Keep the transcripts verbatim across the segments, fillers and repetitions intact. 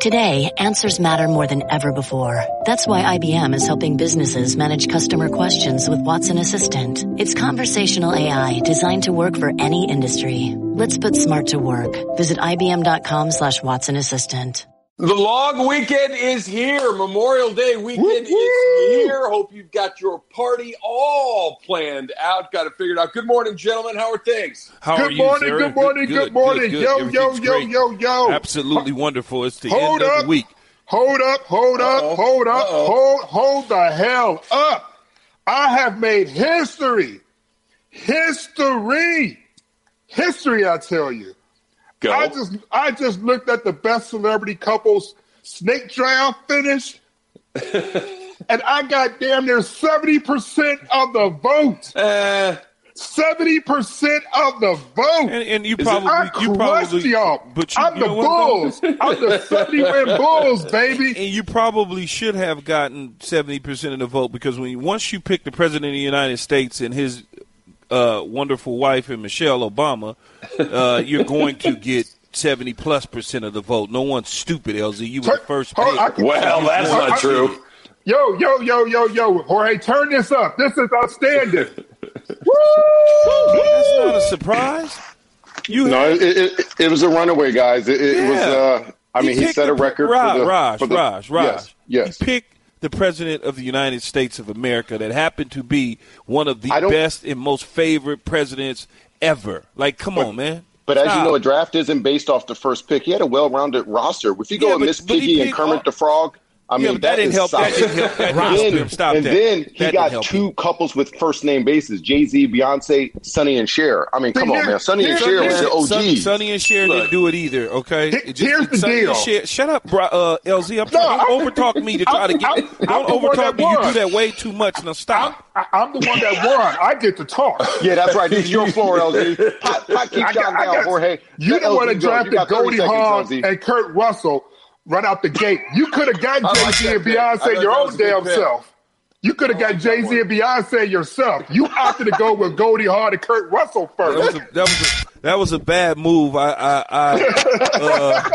Today, answers matter more than ever before. That's why I B M is helping businesses manage customer questions with Watson Assistant. It's conversational A I designed to work for any industry. Let's put smart to work. Visit ibm.com slash Watson Assistant. The long weekend is here. Memorial Day weekend Woo-hoo! is here. Hope you've got your party all planned out, got it figured out. Good morning, gentlemen. How are things? How good are you, morning, Sarah? good morning, good, good morning. Good, good. Yo, yo, yo, yo, yo. Absolutely wonderful. It's the hold end up, of the week. Hold up, hold up, Uh-oh. hold up, Uh-oh. hold hold the hell up. I have made history. History. History, I tell you. Go. I just I just looked at the best celebrity couples snake draft finish, and I got damn near seventy percent of the vote. Uh, seventy percent of the vote. And, and you probably, I you probably, y'all. But you, I'm you the know what, Bulls. I'm the seventy-win Bulls, baby. And you probably should have gotten seventy percent of the vote because when you, once you pick the president of the United States and his uh, wonderful wife and Michelle Obama, uh, you're going to get seventy plus percent of the vote. No one's stupid, L Z. You were the first pick. Well, that's not I, true. Yo, yo, yo, yo, yo. Jorge, turn this up. This is outstanding. Woo! That's not a surprise. You no, it, it, it was a runaway, guys. It, it yeah. was, uh, I he mean, he set a record Raj, for the, Raj, for the, Raj, Raj. Yes, yes. He picked the president of the United States of America that happened to be one of the best and most favorite presidents ever. Like, come but, on, man. But Stop. as you know, a draft isn't based off the first pick. He had a well-rounded roster. If you go yeah, with but, Miss Piggy and Kermit all, the Frog, I yeah, mean, that, that didn't help. That didn't help. That and didn't then, Stop and that. then he that got two him. couples with first-name bases, Jay-Z, Beyonce, Sonny and Cher. I mean, come here, on, man. Sonny and Cher was the O G. Sonny, Sonny and Cher Look, didn't do it either, okay? Here, it just, here's the Sonny deal. Cher, shut up, bro, uh, L Z. I'm no, trying to I'm, overtalk me to try I'm, to get I'm, – Don't I'm overtalk me. Won. You do that way too much. Now stop. I'm, I'm the one that won. I get to talk. Yeah, that's right. This is your floor, L Z. Pot, pot keep I got, down, I got, Jorge. You the one that drafted Goldie Hawn seconds, and Kurt Russell right out the gate. You could have got Jay-Z like and Beyonce your own damn self. You could have got Jay-Z and Beyonce yourself. You opted to go with Goldie Hawn and Kurt Russell first. That was a, that was a, that was a bad move. I I I, uh,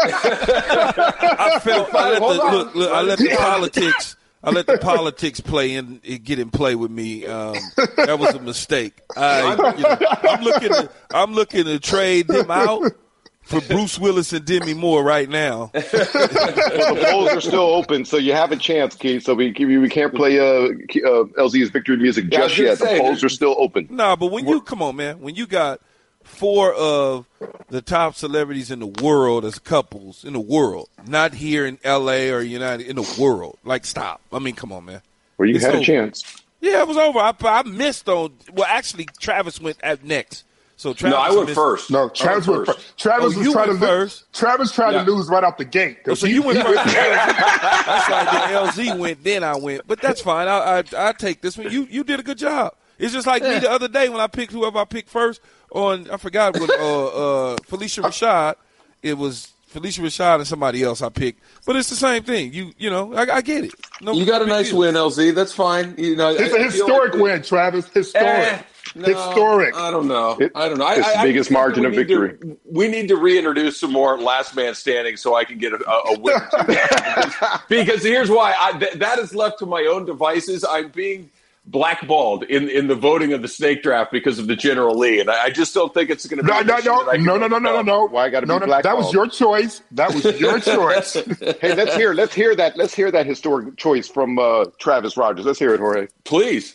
I felt I let the look, look I let the politics I let the politics play in get in play with me. Um, that was a mistake. I you know, I'm looking to, I'm looking to trade them out for Bruce Willis and Demi Moore right now. Well, the polls are still open, so you have a chance, Keith. So we we can't play uh, uh, L Z's victory music yeah, just yet. Say, the polls are still open. Nah, but when you come on, man, when you got four of the top celebrities in the world as couples in the world, not here in L A or United in the world, like stop. I mean, come on, man. Well, you it's had over. a chance. Yeah, it was over. I, I missed on. Well, actually, Travis went at next. So Travis no, I went missed. first. No, Travis went first. first. Travis oh, was trying to first. Lose. Travis tried yeah. to lose right out the gate. Oh, so he, you went first. That's why the L Z went, then I went. But that's fine. I I, I take this one. You you did a good job. It's just like yeah. me the other day when I picked whoever I picked first on. I forgot what uh, uh, Felicia Rashad. It was Felicia Rashad and somebody else I picked. But it's the same thing. You you know I, I get it. No, you got a nice deal. win, L Z. That's fine. You know, it's a historic like win, Travis. Historic. Eh. No, Historic. I don't know. It, I don't know. I, it's I, the biggest I margin of victory. To, we need to reintroduce some more last man standing so I can get a, a win. because, because here's why. I, th- that is left to my own devices. I'm being blackballed in, in the voting of the snake draft because of the General Lee, and I, I just don't think it's going to be. No, no, no, no, no, no, no, no, no. Why I got to no, be no, blackballed? That was your choice. That was your choice. Hey, let's hear. Let's hear that. Let's hear that historic choice from uh, Travis Rogers. Let's hear it, Jorge. Please.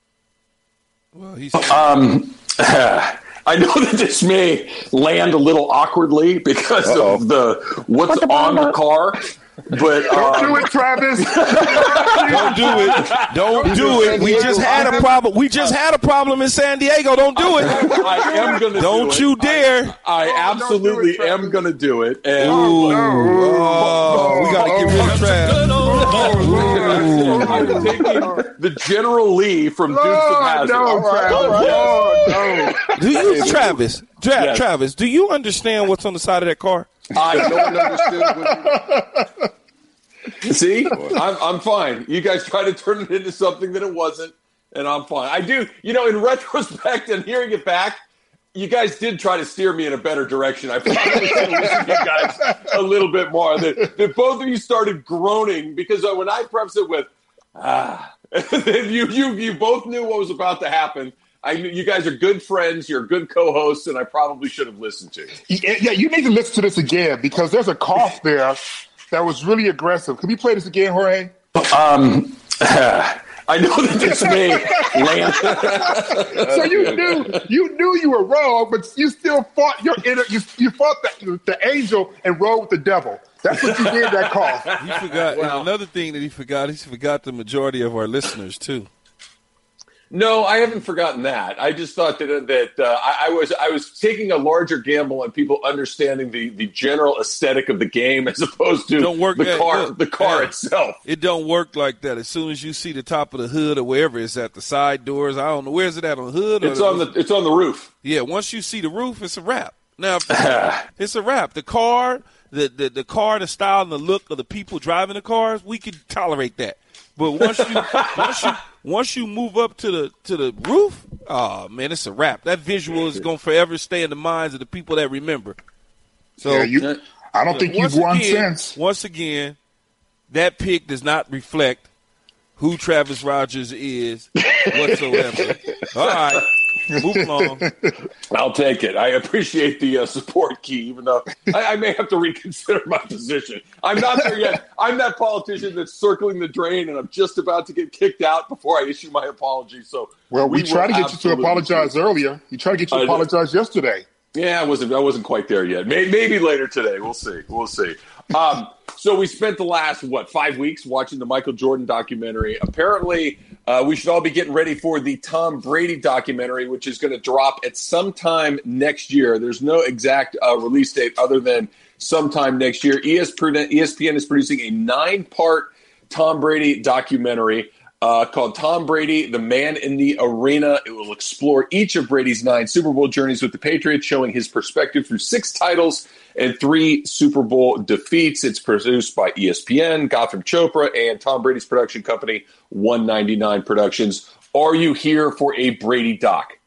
Well, he's. Um. I know that this may land a little awkwardly because Uh-oh. of the what's the on the car, but don't um, do it, Travis. Don't do it. Don't do it. We just had a problem. We just had a problem in San Diego. Don't do it. I am going to. Don't do you it. dare. I, I absolutely do it, am going to do it. And Ooh, oh, we got to get rid of Travis. I'm taking the General Lee from Dukes of Hazzard. No, all right, Travis. all right. No, no. Do you, Travis? Tra- Yes. Travis, do you understand what's on the side of that car? I no one understood. When... See, I'm I'm fine. You guys try to turn it into something that it wasn't, and I'm fine. I do, you know, in retrospect and hearing it back, you guys did try to steer me in a better direction. I probably should have listened to you guys a little bit more. That, that both of you started groaning because when I prefaced it with, ah, you, you, you both knew what was about to happen. I, you guys are good friends. You're good co-hosts, and I probably should have listened to you. Yeah, you need to listen to this again because there's a cough there that was really aggressive. Can we play this again, Jorge? Um, I know that it's me, Lance. So you knew you knew you were wrong, but you still fought your inner. You, you fought the, the angel and rode with the devil. That's what you did. That cough. He forgot. Well, another thing that he forgot. He forgot the majority of our listeners too. No, I haven't forgotten that. I just thought that that uh, I, I was I was taking a larger gamble on people understanding the, the general aesthetic of the game as opposed to don't work the at, car look, the car yeah, itself. It don't work like that. As soon as you see the top of the hood or wherever it's at, the side doors, I don't know where's it at on the hood. Or it's on the it's on the roof. Yeah, once you see the roof, it's a wrap. Now it's a wrap. The car, the, the the car, the style and the look of the people driving the cars, we can tolerate that. But once you once you once you move up to the to the roof, oh man, it's a wrap. That visual is going to forever stay in the minds of the people that remember. So yeah, you, I don't think you've won again, since. Once again, that pick does not reflect who Travis Rogers is whatsoever. All right. Move along. I'll take it. I appreciate the uh, support, Key, even though I, I may have to reconsider my position. I'm not there yet. I'm that politician that's circling the drain, and I'm just about to get kicked out before I issue my apology. So, well, we, we tried to get you to apologize see. earlier. You tried to get you to apologize yesterday. Yeah, I wasn't. I wasn't quite there yet. Maybe, maybe later today. We'll see. We'll see. Um, so we spent the last what five weeks watching the Michael Jordan documentary. Apparently, uh, we should all be getting ready for the Tom Brady documentary, which is going to drop at some time next year. There's no exact uh, release date other than sometime next year. E S P N, E S P N is producing a nine-part Tom Brady documentary uh, called Tom Brady, the Man in the Arena. It will explore each of Brady's nine Super Bowl journeys with the Patriots, showing his perspective through six titles and three Super Bowl defeats. It's produced by E S P N, Gotham Chopra, and Tom Brady's production company, one ninety-nine Productions. Are you here for a Brady doc?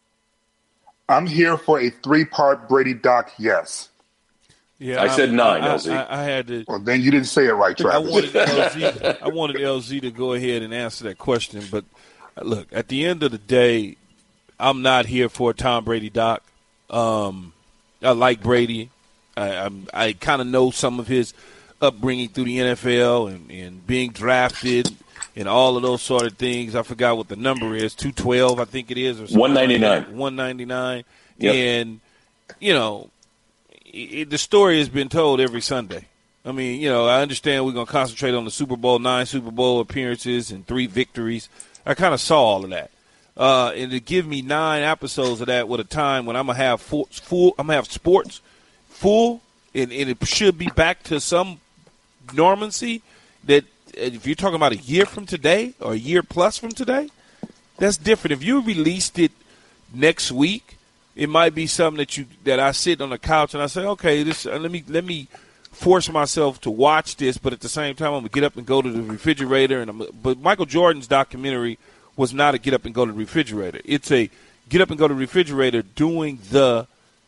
I'm here for a three-part Brady doc, yes. Yeah, I, I said nine, I, L Z. I, I had to. Well, then you didn't say it right, Travis. I wanted, L Z, I wanted L Z to go ahead and answer that question. But, look, at the end of the day, I'm not here for a Tom Brady doc. Um, I like Brady. I, I'm, I kind of know some of his upbringing through the N F L and, and being drafted and all of those sort of things. I forgot what the number is, two twelve I think it is. Or one ninety-nine Like one ninety-nine Yep. And, you know, it, the story has been told every Sunday. I mean, you know, I understand we're going to concentrate on the Super Bowl, nine Super Bowl appearances and three victories. I kind of saw all of that. Uh, and to give me nine episodes of that with a time when I'm going to have full, full I'm going to have sports full, and, and it should be back to some normalcy, that if you're talking about a year from today or a year plus from today, that's different. If you released it next week, it might be something that you that I sit on the couch and I say, okay, this uh, let me let me force myself to watch this, but at the same time I'm gonna get up and go to the refrigerator. And I'm, but Michael Jordan's documentary was not a get up and go to the refrigerator. It's a get up and go to the refrigerator doing the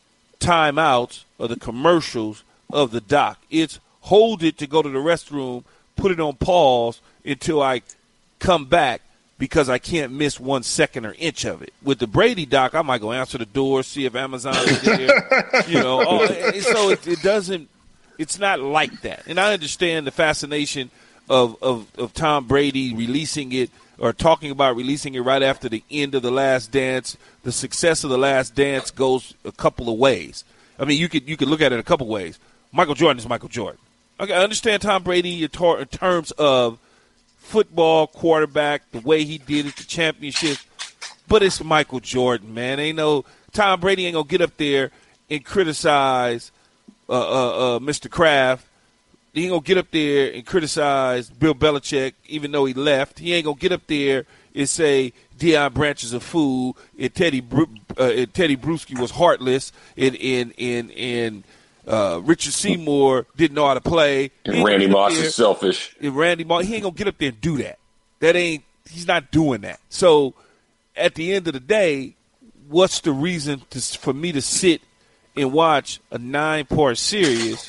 timeouts or the commercials of the doc. It's hold it to go to the restroom, put it on pause until I come back because I can't miss one second or inch of it. With the Brady doc, I might go answer the door, see if Amazon is there. You know, all, so it, it doesn't. It's not like that. And I understand the fascination of, of, of Tom Brady releasing it or talking about releasing it right after the end of The Last Dance. The success of The Last Dance goes a couple of ways. I mean, you could you could look at it a couple ways. Michael Jordan is Michael Jordan. Okay, I understand Tom Brady in, tar- in terms of football, quarterback, the way he did it, the championship. But it's Michael Jordan, man. Ain't no Tom Brady ain't gonna get up there and criticize uh, uh, uh, Mister Kraft. He ain't gonna get up there and criticize Bill Belichick, even though he left. He ain't gonna get up there and say Deion Branch is a fool, and Teddy Bru- uh, and Teddy Bruschi was heartless, and and and and uh, Richard Seymour didn't know how to play. And Randy Moss is selfish. And Randy Moss, he ain't gonna get up there and do that. That ain't. He's not doing that. So at the end of the day, what's the reason to, for me to sit and watch a nine-part series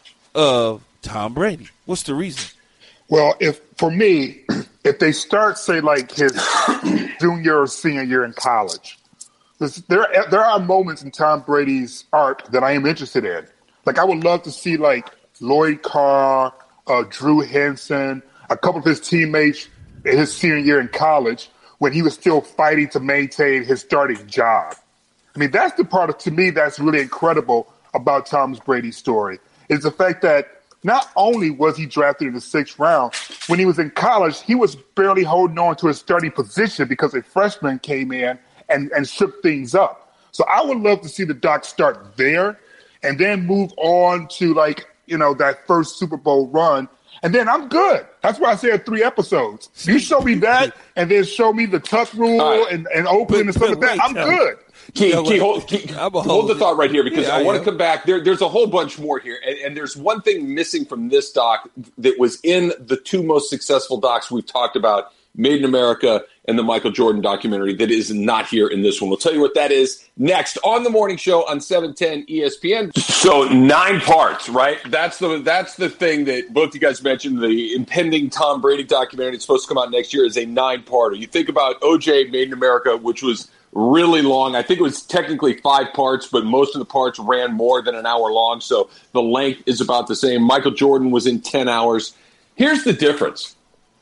of Tom Brady? What's the reason? Well, if for me, if they start, say, like his junior or senior year in college, there there are moments in Tom Brady's arc that I am interested in. Like, I would love to see, like, Lloyd Carr, uh, Drew Henson, a couple of his teammates in his senior year in college when he was still fighting to maintain his starting job. I mean, that's the part of, to me, that's really incredible about Tom Brady's story, is the fact that not only was he drafted in the sixth round, when he was in college, he was barely holding on to his starting position because a freshman came in and, and shook things up. So I would love to see the doc start there and then move on to, like, you know, that first Super Bowl run. And then I'm good. That's why I said three episodes. You show me that and then show me the tuck rule right. and, and open and stuff like that. I'm good. Key, Key, hold, Key, hold the thought right here because yeah, I, I want to come back. There, there's a whole bunch more here. And, and there's one thing missing from this doc that was in the two most successful docs we've talked about, Made in America and the Michael Jordan documentary, that is not here in this one. We'll tell you what that is next on the morning show on seven ten E S P N. So nine parts, right? That's the that's the thing that both you guys mentioned. The impending Tom Brady documentary that's supposed to come out next year is a nine-parter. You think about O J Made in America, which was really long. I think it was technically five parts, but most of the parts ran more than an hour long, so the length is about the same. Michael Jordan was in ten hours. Here's the difference.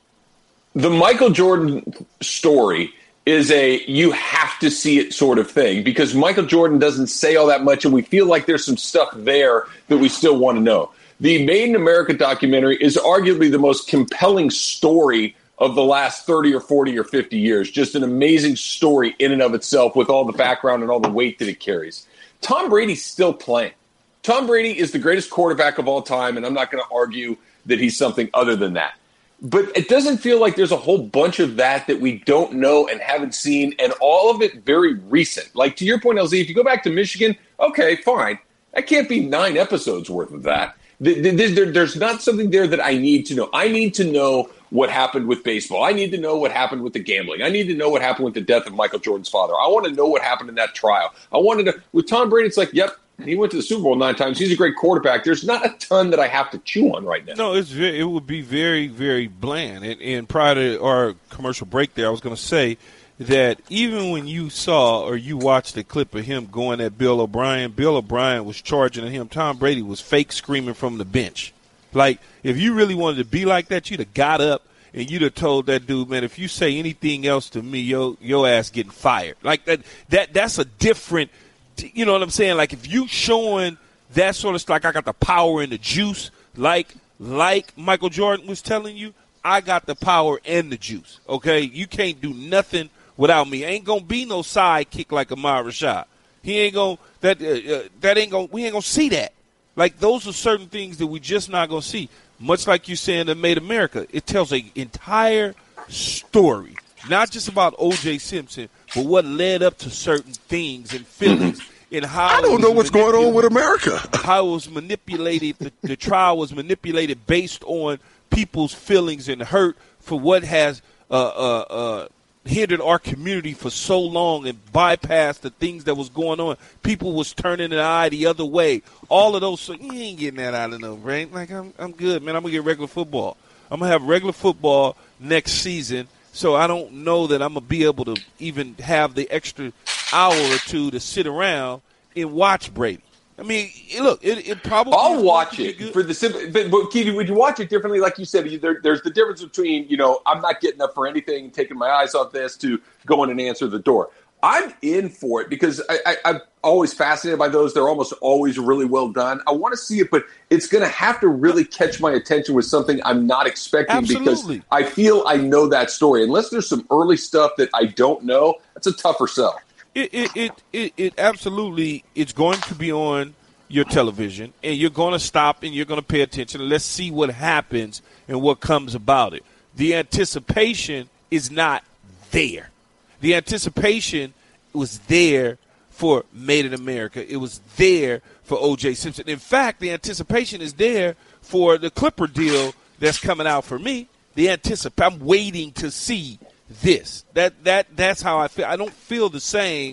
The Michael Jordan story is a you have to see it sort of thing because Michael Jordan doesn't say all that much, and we feel like there's some stuff there that we still want to know. The Made in America documentary is arguably the most compelling story of the last thirty or forty or fifty years. Just an amazing story in and of itself with all the background and all the weight that it carries. Tom Brady's still playing. Tom Brady is the greatest quarterback of all time, and I'm not going to argue that he's something other than that. But it doesn't feel like there's a whole bunch of that that we don't know and haven't seen, and all of it very recent. Like, to your point, L Z, if you go back to Michigan, okay, fine. That can't be nine episodes worth of that. There's not something there that I need to know. I need to know what happened with baseball. I need to know what happened with the gambling. I need to know what happened with the death of Michael Jordan's father. I want to know what happened in that trial. I wanted to – with Tom Brady, it's like, yep, he went to the Super Bowl nine times. He's a great quarterback. There's not a ton that I have to chew on right now. No, it's very, it would be very, very bland. And, and prior to our commercial break there, I was going to say that even when you saw or you watched the clip of him going at Bill O'Brien, Bill O'Brien was charging at him. Tom Brady was fake screaming from the bench. Like, if you really wanted to be like that, you'd have got up and you'd have told that dude, man, if you say anything else to me, your your ass getting fired. Like, that that that's a different – you know what I'm saying? Like, if you showing that sort of stuff, like I got the power and the juice, like like Michael Jordan was telling you, I got the power and the juice, okay? You can't do nothing without me. Ain't going to be no sidekick like Ahmad Rashad. He ain't going that uh, uh, that ain't going we ain't going to see that. Like, those are certain things that we just not going to see. Much like you saying that Made America, it tells an entire story, not just about O J Simpson, but what led up to certain things and feelings and how I don't know what's going on with America. How it was manipulated, the, the trial was manipulated based on people's feelings and hurt for what has uh, uh, uh, hindered our community for so long and bypassed the things that was going on. People was turning an eye the other way. All of those, so you ain't getting that out of no brain. Like, I'm, I'm good, man. I'm going to get regular football. I'm going to have regular football next season. So I don't know that I'm going to be able to even have the extra hour or two to sit around and watch Brady. I mean, look, it, it probably I'll watch it for the simple. But, but Keith, would you watch it differently? Like you said, there, there's the difference between, you know, I'm not getting up for anything, taking my eyes off this, to going and answer the door. I'm in for it because I, I, I'm always fascinated by those. They're almost always really well done. I want to see it, but it's going to have to really catch my attention with something I'm not expecting. Absolutely. Because I feel I know that story. Unless there's some early stuff that I don't know, that's a tougher sell. It it, it, it it absolutely it's going to be on your television, and you're going to stop and you're going to pay attention. And let's see what happens and what comes about it. The anticipation is not there. The anticipation was there for Made in America. It was there for O J Simpson. In fact, the anticipation is there for the Clipper deal that's coming out for me. The anticip- I'm waiting to see this. That that that's how I feel. I don't feel the same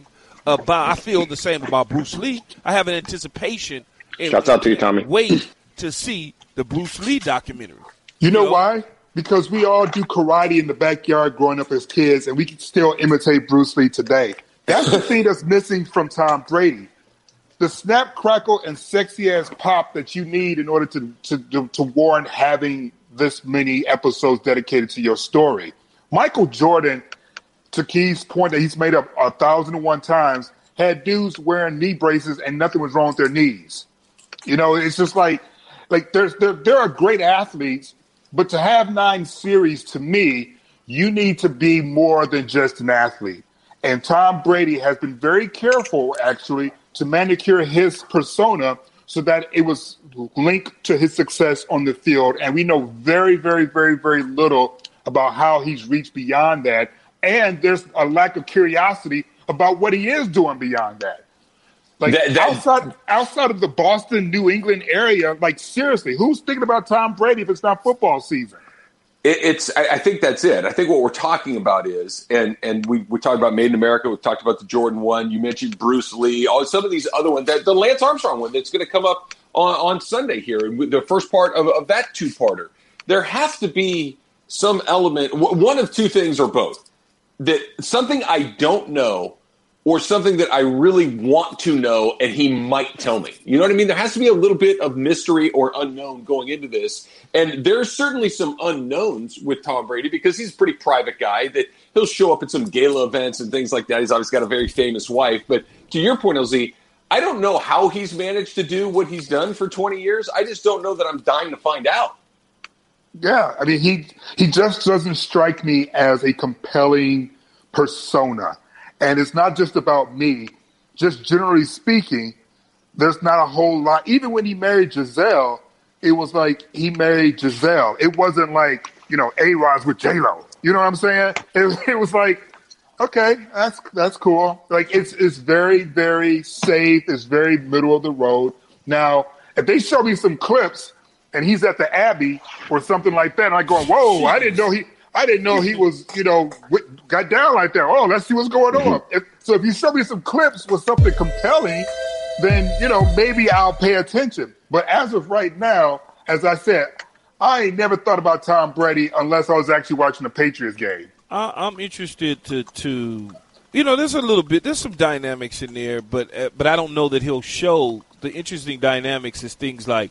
about. I feel the same about Bruce Lee. I have an anticipation. And, Shouts out to you, Tommy. Wait to see the Bruce Lee documentary. You know, You know? why? Because we all do karate in the backyard growing up as kids, and we can still imitate Bruce Lee today. That's the thing that's missing from Tom Brady. The snap, crackle, and sexy-ass pop that you need in order to, to, to warrant having this many episodes dedicated to your story. Michael Jordan, to Keith's point that he's made up a thousand and one times, had dudes wearing knee braces and nothing was wrong with their knees. You know, it's just like, like there's there, there are great athletes, but to have nine series, to me, you need to be more than just an athlete. And Tom Brady has been very careful, actually, to manicure his persona so that it was linked to his success on the field. And we know very, very, very, very little about how he's reached beyond that. And there's a lack of curiosity about what he is doing beyond that. Like That- that- outside outside of the Boston, New England area, like seriously, who's thinking about Tom Brady if it's not football season? It, it's. I, I think that's it. I think what we're talking about is, and and we we talked about Made in America. We talked about the Jordan one. You mentioned Bruce Lee. All some of these other ones. That the Lance Armstrong one that's going to come up on, on Sunday here. The first part of, of that two-parter. There has to be some element. One of two things or both. That something I don't know, or something that I really want to know, and he might tell me. You know what I mean? There has to be a little bit of mystery or unknown going into this. And there's certainly some unknowns with Tom Brady because he's a pretty private guy that he'll show up at some gala events and things like that. He's obviously got a very famous wife. But to your point, L Z, I don't know how he's managed to do what he's done for twenty years. I just don't know that I'm dying to find out. Yeah, I mean, he he just doesn't strike me as a compelling persona. And it's not just about me. Just generally speaking, there's not a whole lot. Even when he married Giselle, it was like he married Giselle. It wasn't like, you know, A-Rod's with J-Lo. You know what I'm saying? It, it was like, okay, that's that's cool. Like, it's it's very, very safe. It's very middle of the road. Now, if they show me some clips and he's at the Abbey or something like that, and I go, whoa, I didn't know he I didn't know he was, you know, got down like that. Oh, let's see what's going on. If, so if you show me some clips with something compelling, then, you know, maybe I'll pay attention. But as of right now, as I said, I ain't never thought about Tom Brady unless I was actually watching a Patriots game. I, I'm interested to, to, you know, there's a little bit, there's some dynamics in there, but uh, but I don't know that he'll show. The interesting dynamics is things like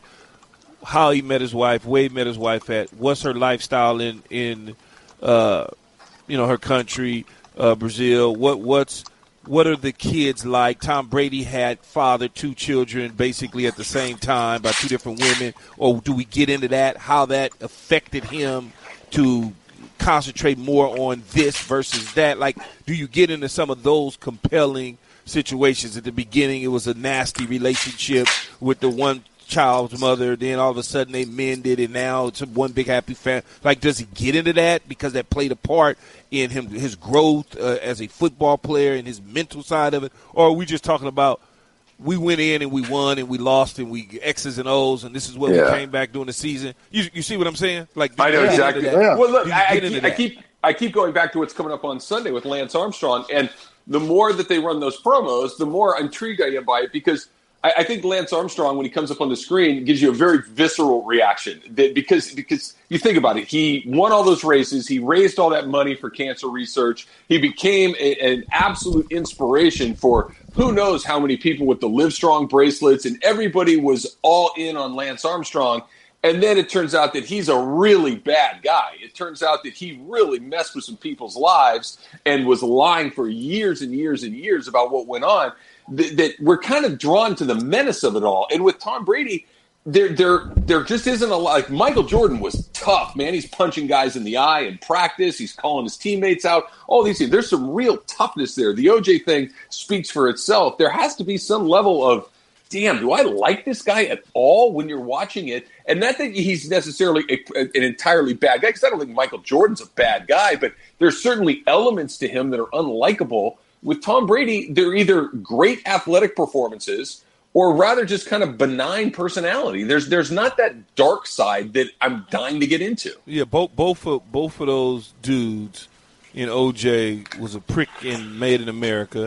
how he met his wife, where he met his wife at, what's her lifestyle in, in uh, you know, her country, uh, Brazil, what what's what are the kids like? Tom Brady had fathered two children basically at the same time by two different women. Or do we get into that, how that affected him to concentrate more on this versus that? Like, do you get into some of those compelling situations? At the beginning, it was a nasty relationship with the one child's mother, then all of a sudden they mended, and now it's one big happy family. Like, does he get into that because that played a part in him, his growth uh, as a football player and his mental side of it? Or are we just talking about we went in and we won and we lost and we X's and O's and this is what Yeah. we came back during the season? You, you see what I'm saying? Like, I know do you get exactly. into that? Yeah. Well, look, Do you I, I, get into keep, I that? keep I keep going back to what's coming up on Sunday with Lance Armstrong, and the more that they run those promos, the more intrigued I am by it because I, I think Lance Armstrong, when he comes up on the screen, gives you a very visceral reaction that, because because you think about it, he won all those races, he raised all that money for cancer research, he became a, an absolute inspiration for who knows how many people with the Livestrong bracelets, and everybody was all in on Lance Armstrong. And then it turns out that he's a really bad guy. It turns out that he really messed with some people's lives and was lying for years and years and years about what went on. That, that we're kind of drawn to the menace of it all. And with Tom Brady, there, there, there just isn't a lot. Like, Michael Jordan was tough, man. He's punching guys in the eye in practice. He's calling his teammates out. All these things. There's some real toughness there. The O J thing speaks for itself. There has to be some level of, damn, do I like this guy at all when you're watching it? And not that he's necessarily a, an entirely bad guy, because I don't think Michael Jordan's a bad guy, but there's certainly elements to him that are unlikable. With Tom Brady, they're either great athletic performances or rather just kind of benign personality. There's there's not that dark side that I'm dying to get into. Yeah, both both of both of those dudes in O J was a prick in Made in America,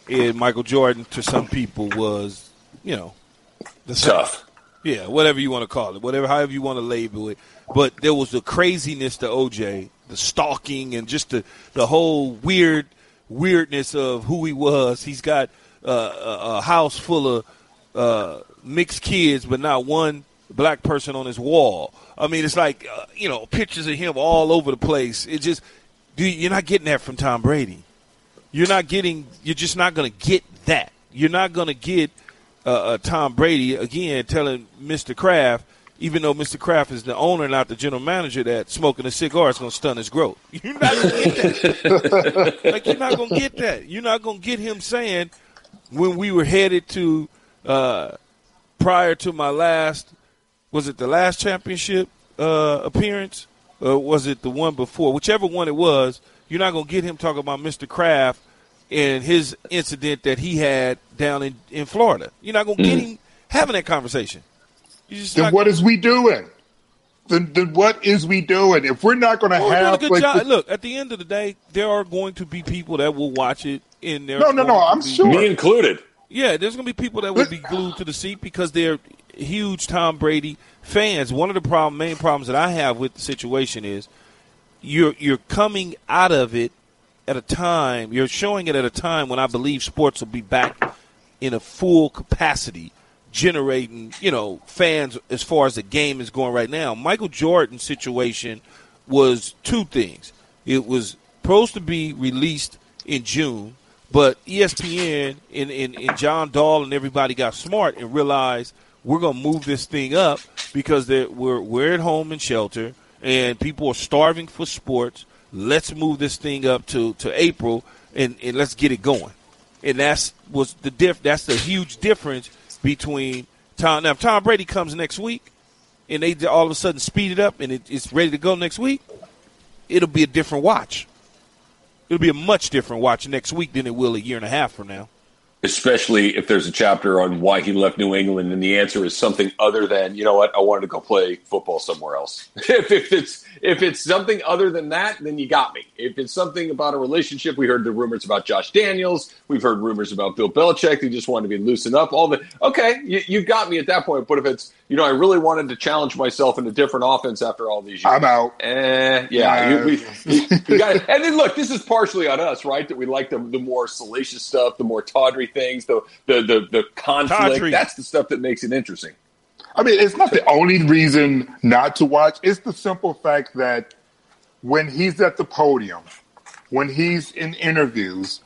and Michael Jordan to some people was, you know, the same. Tough. Yeah, whatever you want to call it, whatever, however you want to label it. But there was the craziness to O J, the stalking, and just the, the whole weird weirdness of who he was. He's got uh, a, a house full of uh, mixed kids, but not one black person on his wall. I mean, it's like, uh, you know, pictures of him all over the place. It just, dude, you're not getting that from Tom Brady. You're not getting, you're just not going to get that. You're not going to get uh, uh, Tom Brady, again, telling Mister Kraft, even though Mister Kraft is the owner, not the general manager, that smoking a cigar is going to stun his growth. You're not going to get that. Like, you're not going to get that. You're not going to get him saying, when we were headed to, uh, prior to my last, was it the last championship uh, appearance? Or was it the one before? Whichever one it was, you're not going to get him talking about Mister Kraft and his incident that he had down in, in Florida. You're not going to get him having that conversation. Then what is we doing? Then, then what is we doing? If we're not going to well, have a good like, job. Look, at the end of the day, there are going to be people that will watch it in there. No, no, no. I'm be, sure. Me included. Yeah, there's going to be people that will be glued to the seat because they're huge Tom Brady fans. One of the problem, main problems that I have with the situation is you're you're coming out of it at a time, you're showing it at a time when I believe sports will be back in a full capacity, generating, you know, fans as far as the game is going right now. Michael Jordan's situation was two things. It was supposed to be released in June, but E S P N and, and, and John Dahl and everybody got smart and realized we're going to move this thing up because we're, we're at home in shelter and people are starving for sports. Let's move this thing up to, to April and, and let's get it going. And that's was the diff. That's the huge difference between Tom. Now, if Tom Brady comes next week and they all of a sudden speed it up and it, it's ready to go next week, it'll be a different watch. It'll be a much different watch next week than it will a year and a half from now. Especially if there's a chapter on why he left New England, and the answer is something other than, you know what, I wanted to go play football somewhere else. if, if it's if it's something other than that, then you got me. If it's something about a relationship, we heard the rumors about Josh Daniels. We've heard rumors about Bill Belichick. He just wanted to be loosened up. All the okay, you, you got me at that point. But if it's, you know, I really wanted to challenge myself in a different offense after all these years. I'm out. Eh, yeah. You, we, you, you got it. And then look, this is partially on us, right? That we like the, the more salacious stuff, the more tawdry things, the the the, the conflict. Tawdry. That's the stuff that makes it interesting. I mean, it's not the only reason not to watch. It's the simple fact that when he's at the podium, when he's in interviews,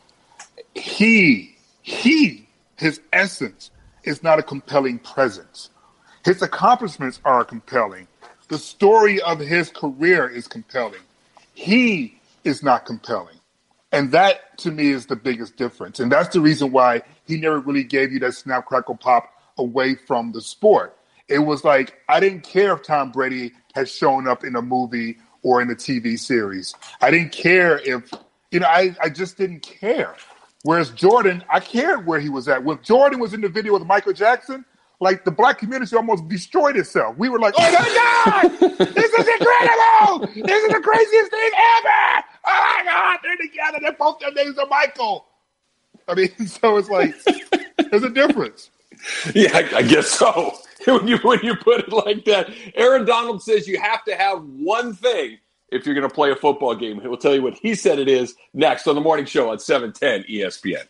he, he, his essence is not a compelling presence. His accomplishments are compelling. The story of his career is compelling. He is not compelling. And that, to me, is the biggest difference. And that's the reason why he never really gave you that snap, crackle, pop away from the sport. It was like, I didn't care if Tom Brady had shown up in a movie or in a T V series. I didn't care if, you know, I, I just didn't care. Whereas Jordan, I cared where he was at. When Jordan was in the video with Michael Jackson, like, the black community almost destroyed itself. We were like, oh, my God, this is incredible. This is the craziest thing ever. Oh, my God, they're together. They both their names are Michael. I mean, so it's like, there's a difference. Yeah, I, I guess so. When you when you put it like that, Aaron Donald says you have to have one thing if you're going to play a football game. He'll tell you what he said it is next on the morning show on seven ten E S P N.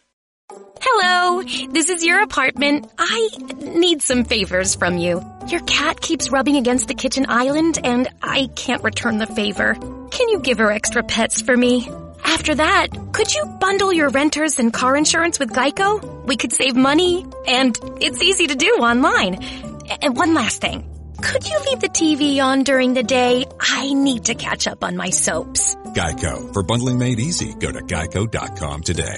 Hello, this is your apartment. I need some favors from you. Your cat keeps rubbing against the kitchen island, and I can't return the favor. Can you give her extra pets for me? After that, could you bundle your renters and car insurance with Geico? We could save money, and it's easy to do online. And one last thing. Could you leave the T V on during the day? I need to catch up on my soaps. Geico. For bundling made easy, go to geico dot com today.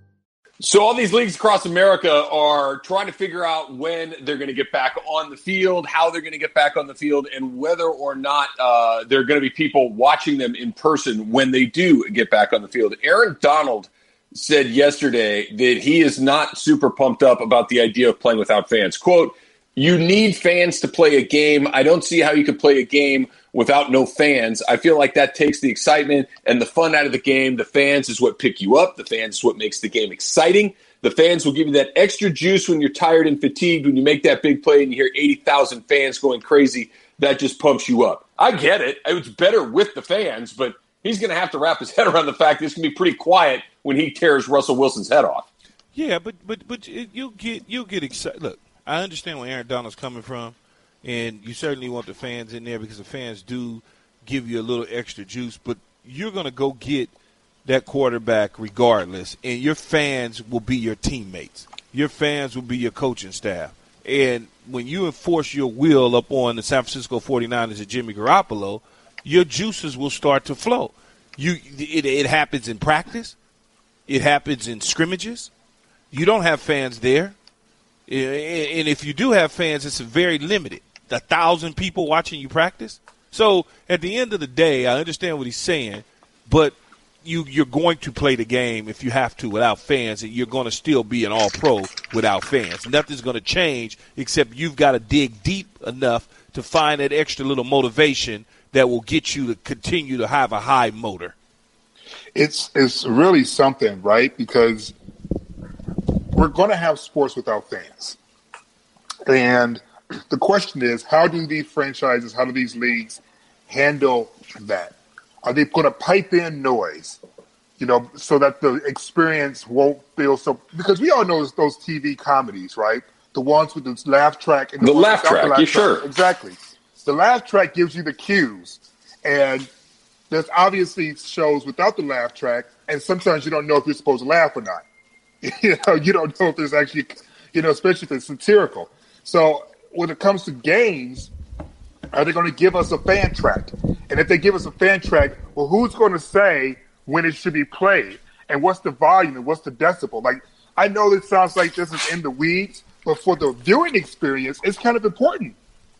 So all these leagues across America are trying to figure out when they're going to get back on the field, how they're going to get back on the field, and whether or not uh, there are going to be people watching them in person when they do get back on the field. Aaron Donald said yesterday that he is not super pumped up about the idea of playing without fans. Quote, you need fans to play a game. I don't see how you could play a game without no fans. I feel like that takes the excitement and the fun out of the game. The fans is what pick you up. The fans is what makes the game exciting. The fans will give you that extra juice when you're tired and fatigued. When you make that big play and you hear eighty thousand fans going crazy, that just pumps you up. I get it. It's better with the fans, but he's going to have to wrap his head around the fact that it's going to be pretty quiet when he tears Russell Wilson's head off. Yeah, but but but you'll get you'll get excited. Look, I understand where Aaron Donald's coming from, and you certainly want the fans in there because the fans do give you a little extra juice. But you're going to go get that quarterback regardless, and your fans will be your teammates. Your fans will be your coaching staff. And when you enforce your will up on the San Francisco forty-niners and Jimmy Garoppolo, your juices will start to flow. You it, it happens in practice. It happens in scrimmages. You don't have fans there. And if you do have fans, it's very limited. A thousand people watching you practice. So at the end of the day, I understand what he's saying, but you, you're going to play the game if you have to without fans, and you're going to still be an all-pro without fans. Nothing's going to change except you've got to dig deep enough to find that extra little motivation that will get you to continue to have a high motor. It's it's really something, right? Because we're going to have sports without fans. And the question is, how do these franchises, how do these leagues handle that? Are they going to pipe in noise, you know, so that the experience won't feel so – because we all know those, those T V comedies, right? The ones with the laugh track. And the, the laugh track, the laugh yeah, track. sure. Exactly. The laugh track gives you the cues. And there's obviously shows without the laugh track, and sometimes you don't know if you're supposed to laugh or not. You know, you don't know if there's actually, you know, especially if it's satirical. So when it comes to games, are they going to give us a fan track? And if they give us a fan track, well, who's going to say when it should be played? And what's the volume and what's the decibel? Like, I know this sounds like this is in the weeds, but for the viewing experience, it's kind of important.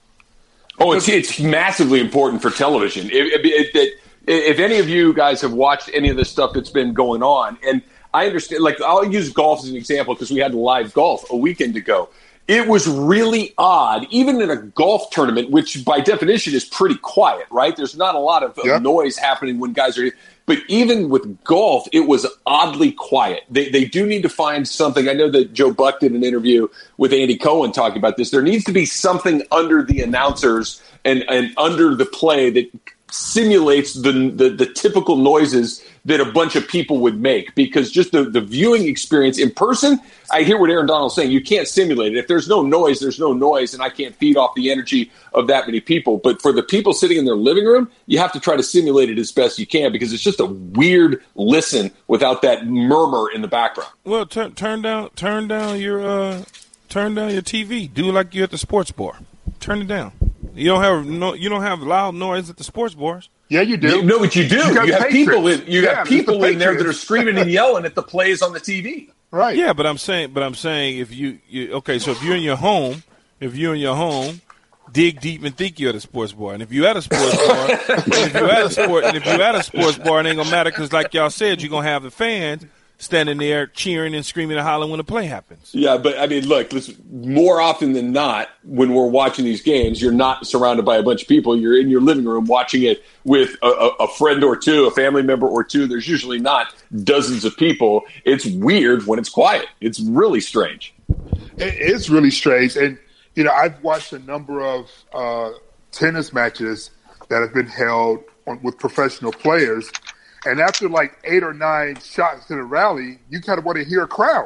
Oh, it's it's massively important for television. If, if, if, if any of you guys have watched any of the stuff that's been going on, and I understand, like, I'll use golf as an example because we had live golf a weekend ago. It was really odd, even in a golf tournament, which by definition is pretty quiet, right? There's not a lot of, yeah. of noise happening when guys are – but even with golf, it was oddly quiet. They they do need to find something. I know that Joe Buck did an interview with Andy Cohen talking about this. There needs to be something under the announcers and, and under the play that simulates the, the the typical noises that a bunch of people would make, because just the, the viewing experience in person, I hear what Aaron Donald's saying. You can't simulate it. If there's no noise, there's no noise, and I can't feed off the energy of that many people. But for the people sitting in their living room, you have to try to simulate it as best you can, because it's just a weird listen without that murmur in the background. Well, turn turn down turn down your uh, turn down your T V. Do like you're at the sports bar. Turn it down. You don't have no. You don't have loud noise at the sports bars. Yeah, you do. No, but you do. You, you have people in. You yeah, have people in there that are screaming and yelling at the plays on the T V. Right. Yeah, but I'm saying, but I'm saying, if you, you okay, so if you're in your home, if you're in your home, dig deep and think you're at a sports bar. And if you're at a sports bar, and if you're at a sport, and if you're at a sports bar, it ain't gonna matter, because, like y'all said, you're gonna have the fans standing there cheering and screaming and hollering when the play happens. Yeah, but I mean, look, listen, more often than not, when we're watching these games, you're not surrounded by a bunch of people. You're in your living room watching it with a, a, a friend or two, a family member or two. There's usually not dozens of people. It's weird when it's quiet. It's really strange. It, it's really strange. And, you know, I've watched a number of uh, tennis matches that have been held on, with professional players. And after like eight or nine shots to the rally, you kind of want to hear a crowd.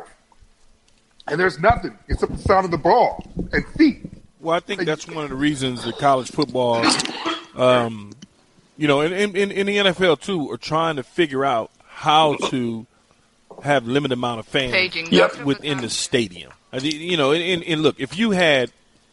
And there's nothing except the sound of the ball and feet. Well, I think that's one of the reasons that college football, um, you know, and in, in, in the N F L too, are trying to figure out how to have limited amount of fans yep. within the stadium. You know, and, and look, if you had,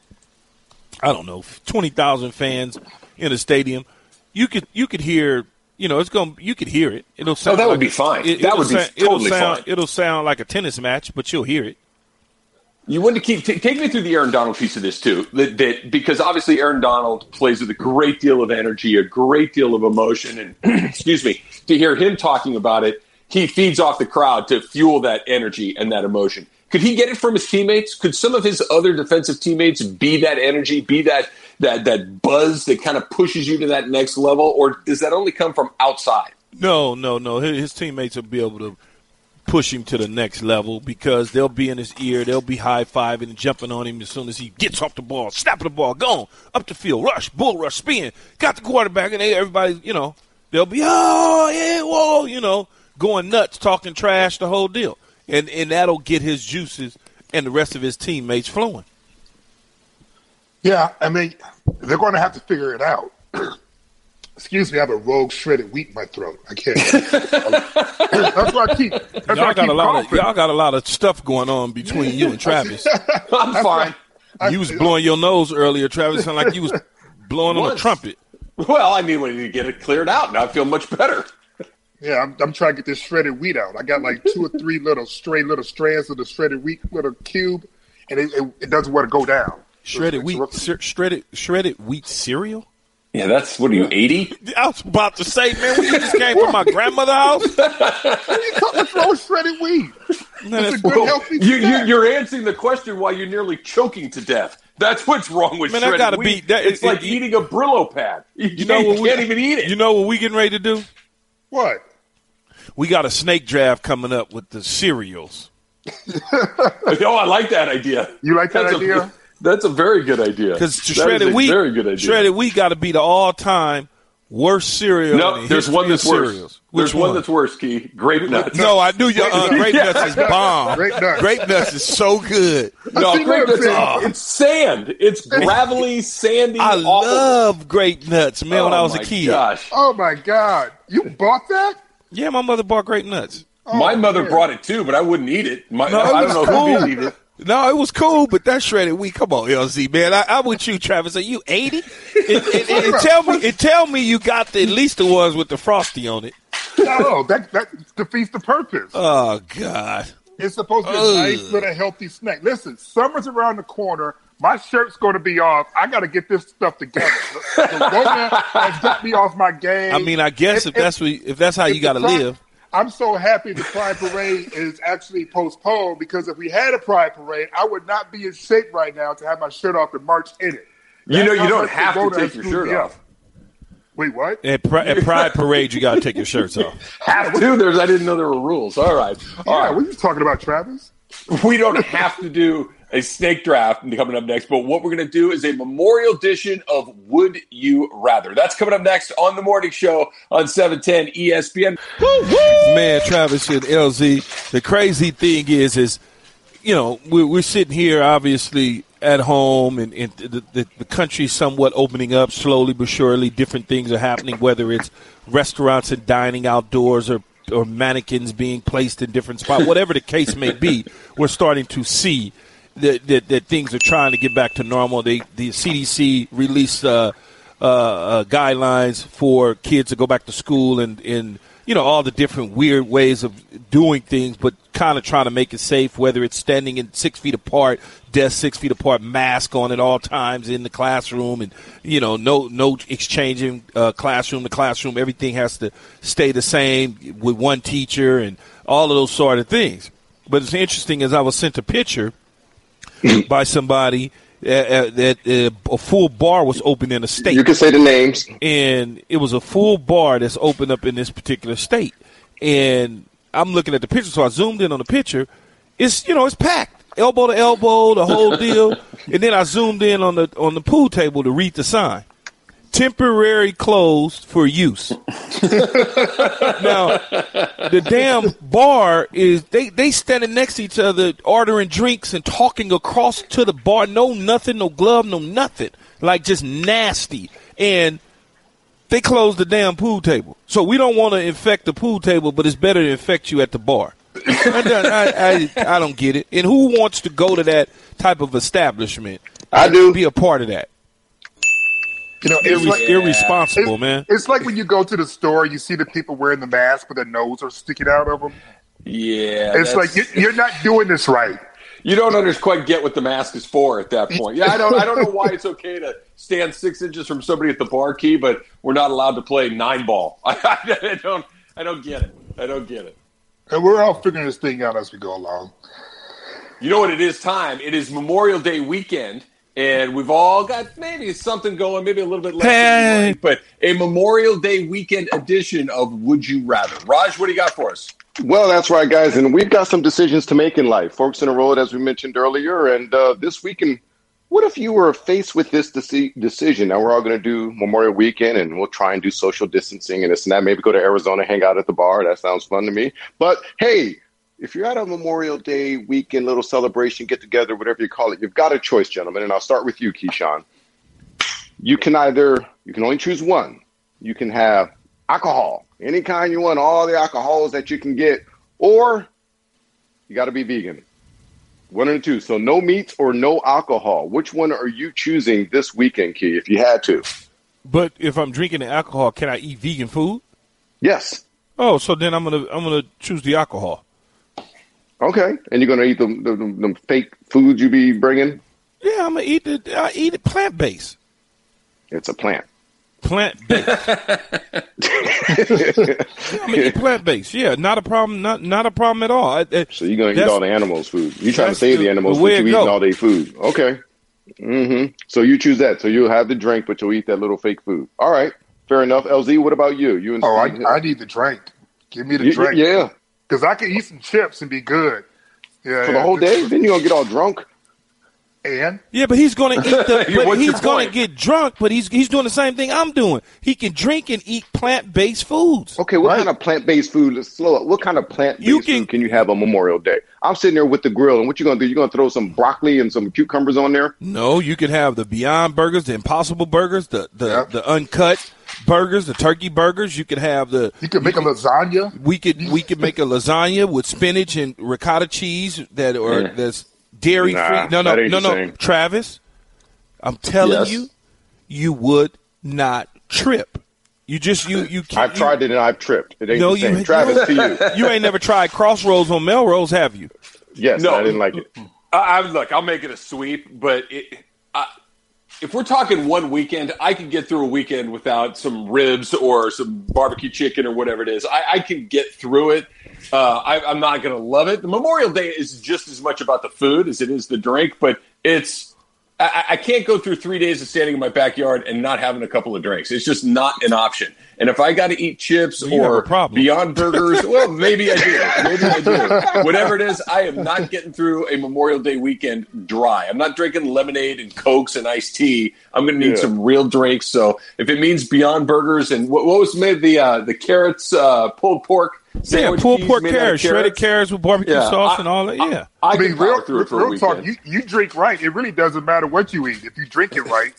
I don't know, twenty thousand fans in a stadium, you could you could hear. You know, it's going. You could hear it. It'll sound. Oh, that like would be a, fine. It, that would be sound, totally it'll sound, fine. It'll sound like a tennis match, but you'll hear it. You want to keep t- take me through the Aaron Donald piece of this too, that, that because obviously Aaron Donald plays with a great deal of energy, a great deal of emotion, and excuse me, to hear him talking about it, he feeds off the crowd to fuel that energy and that emotion. Could he get it from his teammates? Could some of his other defensive teammates be that energy, be that that that buzz that kind of pushes you to that next level, or does that only come from outside? No, no, no. His, his teammates will be able to push him to the next level because they'll be in his ear, they'll be high-fiving and jumping on him as soon as he gets off the ball, snapping the ball, gone, up the field, rush, bull rush, spin, got the quarterback, and they, everybody, you know, they'll be, oh, yeah, whoa, you know, going nuts, talking trash, the whole deal. And and that'll get his juices and the rest of his teammates flowing. Yeah, I mean, they're going to have to figure it out. Excuse me, I have a rogue shredded wheat in my throat. I can't. That's why I keep. That's Y'all why I got keep a lot coughing. of y'all got a lot of stuff going on between you and Travis. I'm fine. I- You was blowing your nose earlier, Travis. Sounded like you was blowing on a Once. trumpet. Well, I mean, we need to get it cleared out. Now I feel much better. Yeah, I'm, I'm trying to get this shredded wheat out. I got like two or three little stray little strands of the shredded wheat, little cube, and it, it, it doesn't want to go down. Shredded It's- wheat, it's- cer- shredded shredded wheat cereal. Yeah, that's what are you eighty? I was about to say, man, we just came from my grandmother's house. What's wrong with shredded wheat? Man, It's that's- a good, Well, healthy you, you, snack. you're answering the question while you're nearly choking to death. That's what's wrong with Man, that shredded gotta wheat. be- that- it's it- like it- eating a Brillo pad. You, You know can't, what you we, can't even eat it. You know what we getting ready to do? What? We got a snake draft coming up with the cereals. Oh, I like that idea. You like that that's idea? A, that's a very good idea. Because That is shredded a wheat, very good idea. shredded wheat got to be the all-time worst cereal. in No, the there's history one of that's worse. cereals. Which There's one? that's worse, Key. Grape nuts. No, I knew your uh, grape Yes. nuts is bomb. Grape nuts. Grape nuts is so good. No, See, grape look, nuts. man. Is, it's sand. It's gravelly, sandy. I awful. love grape nuts, man. when Oh, I was a my kid. Gosh. Oh my God! You bought that? Yeah, my mother bought grape nuts. My mother man. brought it too, but I wouldn't eat it. My, No, it I was don't know cool. who did eat it. No, it was cool, but that shredded wheat. Come on, L Z, man. I, I'm with you, Travis. Are you eighty? And, and, and, and tell me, and tell me you got the, at least the ones with the frosty on it. No, that that defeats the purpose. Oh God. It's supposed to be a Ugh. nice little healthy snack. Listen, summer's around the corner. My shirt's going to be off. I got to get this stuff together. The Rona has got me off my game. I mean, I guess if, If- that's what, if that's how if you got to the Pride- live. I'm so happy the Pride Parade is actually postponed because if we had a Pride Parade, I would not be in shape right now to have my shirt off and march in it. You That's know, you how don't much the have to Rona take has your screwed shirt me up. off. Wait, what? At, Pri- at Pride Parade, you got to take your shirts off. Have to? There's. I didn't know there were rules. All right. All Yeah, right. what are you talking about, Travis? We don't have to do a snake draft coming up next, but what we're going to do is a memorial edition of Would You Rather. That's coming up next on the morning show on seven ten E S P N. Man, Travis and L Z, the crazy thing is, is, you know, we're, we're sitting here obviously at home and, and the, the, the country's somewhat opening up slowly but surely. Different things are happening, whether it's restaurants and dining outdoors or or mannequins being placed in different spots, whatever the case may be, we're starting to see that, that, that things are trying to get back to normal. They, the C D C released uh, uh, uh, guidelines for kids to go back to school and, and you know, all the different weird ways of doing things, but kind of trying to make it safe, whether it's standing in six feet apart, desk six feet apart, mask on at all times in the classroom, and, you know, no no exchanging uh, classroom to classroom. Everything has to stay the same with one teacher and all of those sort of things. But it's interesting, as I was sent a picture by somebody uh, uh, that uh, a full bar was open in a state. You can say the names. And it was a full bar that's opened up in this particular state. And I'm looking at the picture, so I zoomed in on the picture. It's, you know, it's packed, elbow to elbow, the whole deal. And then I zoomed in on the on the pool table to read the sign. Temporary closed for use. Now, the damn bar is, they, they standing next to each other, ordering drinks and talking across to the bar. No nothing, no glove, no nothing. Like just nasty. And they closed the damn pool table. So we don't want to infect the pool table, but it's better to infect you at the bar. I, I, I don't get it. And who wants to go to that type of establishment? I do. Be a part of that. You know, it's Irre- like, irresponsible, it's, man. It's like when you go to the store, you see the people wearing the mask, but their nose are sticking out of them. Yeah. It's that's- like you, you're not doing this right. You don't under, quite get what the mask is for at that point. Yeah, I don't. I don't know why it's okay to stand six inches from somebody at the bar, Key, but we're not allowed to play nine ball. I, I don't. I don't get it. I don't get it. And we're all figuring this thing out as we go along. You know what? It is time. It is Memorial Day weekend, and we've all got maybe something going, maybe a little bit less Hey. than we like, but a Memorial Day weekend edition of Would You Rather. Raj, what do you got for us? Well, that's right, guys. And we've got some decisions to make in life. Forks in the road, as we mentioned earlier. And uh, this weekend, what if you were faced with this deci- decision? Now, we're all going to do Memorial Weekend, and we'll try and do social distancing and this and that. Maybe go to Arizona, hang out at the bar. That sounds fun to me. But, hey, if you're at a Memorial Day weekend, little celebration, get together, whatever you call it, you've got a choice, gentlemen. And I'll start with you, Keyshawn. You can either, you can only choose one. You can have alcohol, any kind you want, all the alcohols that you can get, or you got to be vegan. One or two. So no meats or no alcohol. Which one are you choosing this weekend, Key, if you had to? But if I'm drinking the alcohol, can I eat vegan food? Yes. Oh, so then I'm gonna I'm gonna choose the alcohol. Okay. And you're gonna eat the the, the, the fake foods you be bringing? Yeah, I'm gonna eat the I eat it plant based. It's a plant. Plant based. I'm gonna eat plant based. Yeah, not a problem. Not not a problem at all. I, I, So you're gonna eat that's- all the animals' food. You trying to that's save the, the- animals, the but way you it eating go. all their food. Okay. Mm-hmm. So you choose that. So you'll have the drink, but you'll eat that little fake food. All right. Fair enough. L Z, what about you? You and Oh, Steve? I, I need the drink. Give me the You- drink. Yeah. Because I can eat some chips and be good. Yeah, For the yeah. whole day? Then you're gonna get all drunk. And Yeah, but he's going to eat the. Yeah, But what's your he's going to point? get drunk. But he's he's doing the same thing I'm doing. He can drink and eat plant based foods. Okay, what Right. kind of plant-based food? Let's slow up. What kind of plant-based You can- food can you have on Memorial Day? I'm sitting there with the grill, and what you gonna do? You gonna throw some broccoli and some cucumbers on there? No, you could have the Beyond Burgers, the Impossible Burgers, the the, Yep. the uncut burgers, the turkey burgers. You could have the. you can make a lasagna. We could we could make a lasagna with spinach and ricotta cheese that or Yeah. that's dairy Nah, free. No, no, that ain't no, the no. same. Travis, I'm telling Yes. you, you would not trip. You just you you can't. I've tried it and I've tripped. It ain't No, the same. you- Travis, no. to you. You ain't never tried Crossroads on Melrose, have you? Yes, No. I didn't like it. I, I look, I'll make it a sweep, but it, I, if we're talking one weekend, I can get through a weekend without some ribs or some barbecue chicken or whatever it is. I, I can get through it. Uh, I, I'm not going to love it. The Memorial Day is just as much about the food as it is the drink, but it's I, I can't go through three days of standing in my backyard and not having a couple of drinks. It's just not an option. And if I got to eat chips you have or a problem. Beyond Burgers, well, maybe I do. Maybe I do. Whatever it is, I am not getting through a Memorial Day weekend dry. I'm not drinking lemonade and Cokes and iced tea. I'm going to need Yeah. some real drinks. So if it means Beyond Burgers and what, what was made the uh, the carrots uh, pulled pork Yeah, sandwich pulled piece pork made out of carrots, shredded carrots with barbecue Yeah, sauce I- and all that. Yeah. I, I can mean, power real, through it for a real talk. weekend. You, you drink right. It really doesn't matter what you eat if you drink it right.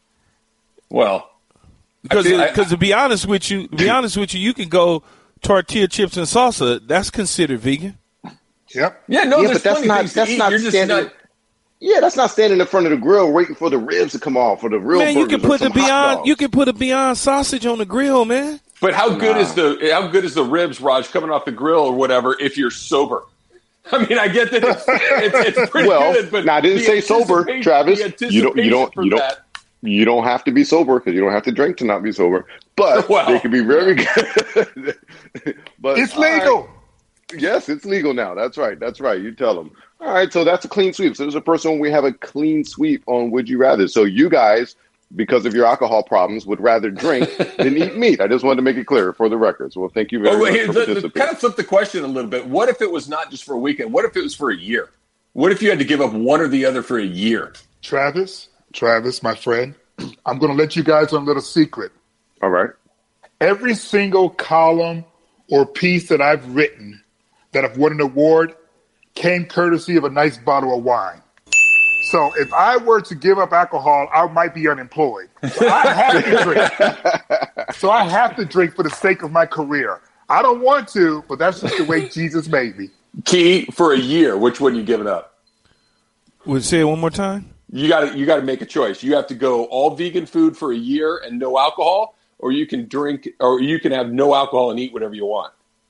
Well, Because, I- I- because to be honest with you, to be honest with you, you can go tortilla chips and salsa. That's considered vegan. Yep. yeah, no, Yeah, there's but that's plenty not- of things to that's eat. not You're just standing- not. Yeah, that's not standing in front of the grill waiting for the ribs to come off or the real Man, you burgers can or put the some hot Beyond, dogs. you can put a Beyond sausage on the grill, man. But how good Nah. is the how good is the ribs, Raj, coming off the grill or whatever? If you're sober, I mean, I get that it's it's, it's pretty Well, good. But now, I didn't the say sober, anticipation- Travis. the You don't- you don't- anticipation for you don't- that- You don't have to be sober because you don't have to drink to not be sober. But Well, they can be very good. But It's all right. legal. Yes, it's legal now. That's right. That's right. You tell them. All right. So that's a clean sweep. So there's a person we have a clean sweep on Would You Rather. So you guys, because of your alcohol problems, would rather drink than eat meat. I just wanted to make it clear for the record. So well, thank you very Oh, much wait, for the, the, participating. kind of flip the question a little bit. What if it was not just for a weekend? What if it was for a year? What if you had to give up one or the other for a year? Travis, Travis, my friend, I'm going to let you guys on a little secret. All right. Every single column or piece that I've written that have won an award came courtesy of a nice bottle of wine. So if I were to give up alcohol, I might be unemployed. So I have to drink. So I have to drink for the sake of my career. I don't want to, but that's just the way Jesus made me. Key for a year. Which one are you giving up? Would say it one more time? You got to you got to make a choice. You have to go all vegan food for a year and no alcohol, or you can drink, or you can have no alcohol and eat whatever you want.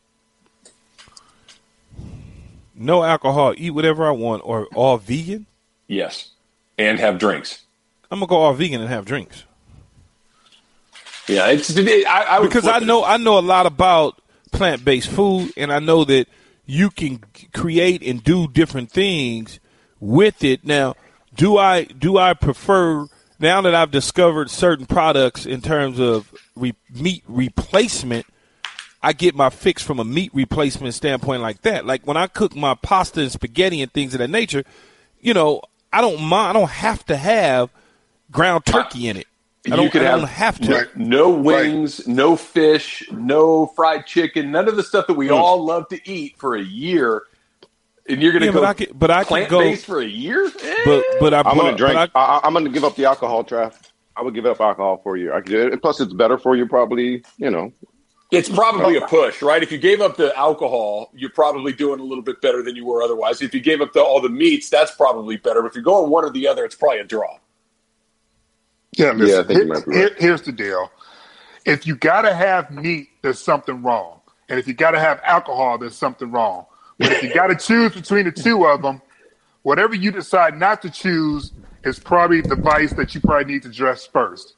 No alcohol, eat whatever I want, or all vegan? Yes, and have drinks. I'm gonna go all vegan and have drinks. Yeah, it's I, I would Because flip I it. know I know a lot about plant-based food, and I know that you can create and do different things with it. Now, do I do I prefer now that I've discovered certain products in terms of re- meat replacement? I get my fix from a meat replacement standpoint like that. Like when I cook my pasta and spaghetti and things of that nature, you know, I don't mind. I don't have to have ground turkey in it. I don't, you could I have, don't have to. Right. No wings, right. No fish, no fried chicken, none of the stuff that we mm. all love to eat for a year. And you're going to yeah, go but I can, but I can go, plant-based for a year? Eh. But, but I, I'm going to drink. I, I, I'm going to give up the alcohol, Trav. I would give up alcohol for a year. I could, plus, it's better for you probably, you know. It's probably a push, right? If you gave up the alcohol, you're probably doing a little bit better than you were otherwise. If you gave up the, all the meats, that's probably better. But if you're going one or the other, it's probably a draw. Yeah, listen, yeah I think here, you might be here, right. here's the deal. If you got to have meat, there's something wrong. And if you got to have alcohol, there's something wrong. But if you got to choose between the two of them, whatever you decide not to choose is probably the vice that you probably need to address first.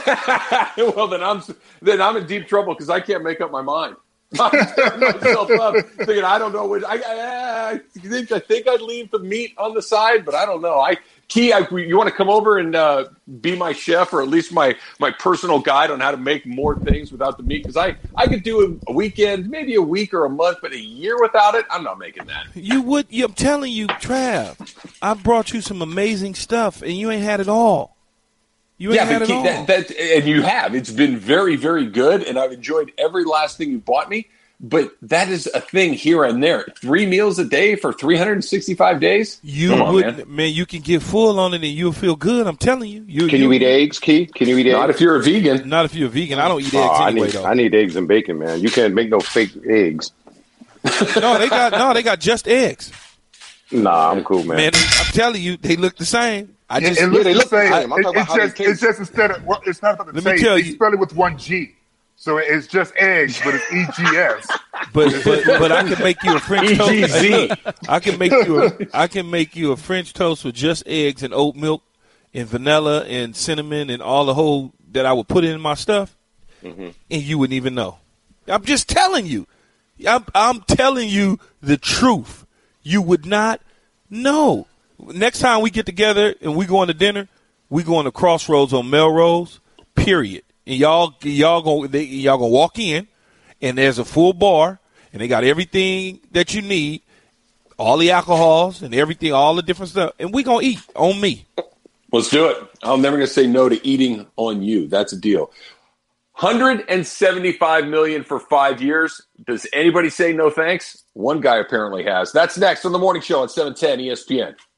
Well, then I'm then I'm in deep trouble because I can't make up my mind. I'm tearing myself up, thinking I don't know which. I, I, I think I think I'd leave the meat on the side, but I don't know. I Key, I, you want to come over and uh, be my chef, or at least my my personal guide on how to make more things without the meat? Because I I could do a, a weekend, maybe a week or a month, but a year without it, I'm not making that. You would. I'm telling you, Trav. I brought you some amazing stuff, and you ain't had it all. You ain't yeah, had but it all. That, that, and you have. It's been very, very good, and I've enjoyed every last thing you bought me. But that is a thing here and there. Three meals a day for three hundred sixty-five days? You on, would, man. man. You can get full on it, and you'll feel good. I'm telling you. you Can you, you eat eggs, Key? Can you eat eggs? Not if you're a vegan. Not if you're a vegan. I don't eat eggs oh, anyway, I need, though. I need eggs and bacon, man. You can't make no fake eggs. no, they got no. They got just eggs. Nah, I'm cool, man. Man, I'm telling you, they look the same. I just it, it yeah, they look the same. same. I'm it, talking it's, about how just, they it's taste. just instead of well, it's not about the Let taste. me tell they you. spell it with one G, so it's just eggs, but it's E G S. But but but I can make you a French toast. E G Z. Hey, look, I can make you a I can make you a French toast with just eggs and oat milk and vanilla and cinnamon and all the whole that I would put in my stuff, mm-hmm. and you wouldn't even know. I'm just telling you. I'm I'm telling you the truth. You would not know. Next time we get together and we going to dinner, we going to Crossroads on Melrose. Period. And y'all y'all gonna they, y'all gonna walk in. And there's a full bar, and they got everything that you need, all the alcohols and everything, all the different stuff. And we going to eat on me. Let's do it. I'm never going to say no to eating on you. That's a deal. one hundred seventy-five million dollars for five years. Does anybody say no thanks? One guy apparently has. That's next on The Morning Show at seven ten E S P N.